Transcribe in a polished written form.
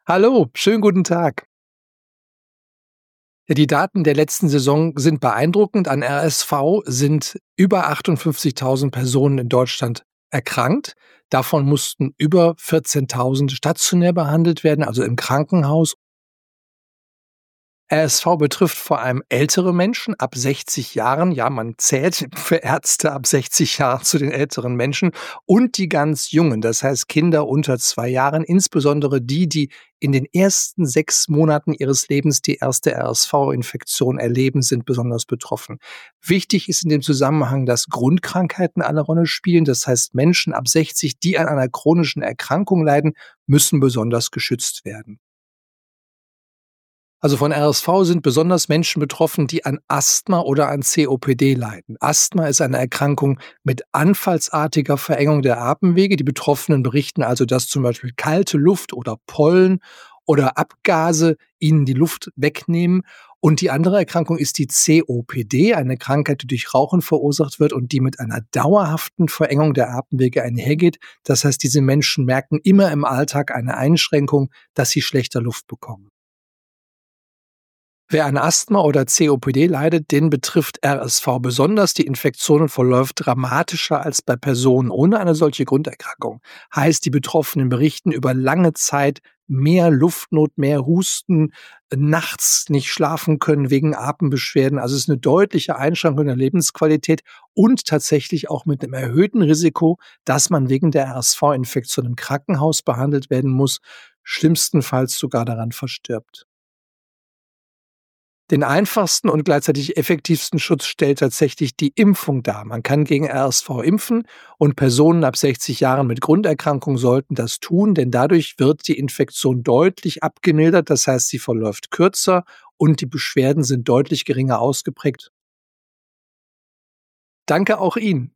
Hallo, schönen guten Tag. Ja, die Daten der letzten Saison sind beeindruckend. An RSV sind über 58.000 Personen in Deutschland erkrankt. Davon mussten über 14.000 stationär behandelt werden, also im Krankenhaus. RSV betrifft vor allem ältere Menschen ab 60 Jahren. Ja, man zählt für Ärzte ab 60 Jahren zu den älteren Menschen und die ganz Jungen, das heißt Kinder unter 2 Jahren, insbesondere die, die in den ersten 6 Monaten ihres Lebens die erste RSV-Infektion erleben, sind besonders betroffen. Wichtig ist in dem Zusammenhang, dass Grundkrankheiten eine Rolle spielen. Das heißt, Menschen ab 60, die an einer chronischen Erkrankung leiden, müssen besonders geschützt werden. Also von RSV sind besonders Menschen betroffen, die an Asthma oder an COPD leiden. Asthma ist eine Erkrankung mit anfallsartiger Verengung der Atemwege. Die Betroffenen berichten also, dass zum Beispiel kalte Luft oder Pollen oder Abgase ihnen die Luft wegnehmen. Und die andere Erkrankung ist die COPD, eine Krankheit, die durch Rauchen verursacht wird und die mit einer dauerhaften Verengung der Atemwege einhergeht. Das heißt, diese Menschen merken immer im Alltag eine Einschränkung, dass sie schlechter Luft bekommen. Wer an Asthma oder COPD leidet, den betrifft RSV besonders. Die Infektion verläuft dramatischer als bei Personen ohne eine solche Grunderkrankung. Heißt, die Betroffenen berichten über lange Zeit mehr Luftnot, mehr Husten, nachts nicht schlafen können wegen Atembeschwerden. Also es ist eine deutliche Einschränkung der Lebensqualität und tatsächlich auch mit einem erhöhten Risiko, dass man wegen der RSV-Infektion im Krankenhaus behandelt werden muss, schlimmstenfalls sogar daran verstirbt. Den einfachsten und gleichzeitig effektivsten Schutz stellt tatsächlich die Impfung dar. Man kann gegen RSV impfen und Personen ab 60 Jahren mit Grunderkrankung sollten das tun, denn dadurch wird die Infektion deutlich abgemildert. Das heißt, sie verläuft kürzer und die Beschwerden sind deutlich geringer ausgeprägt. Danke auch Ihnen.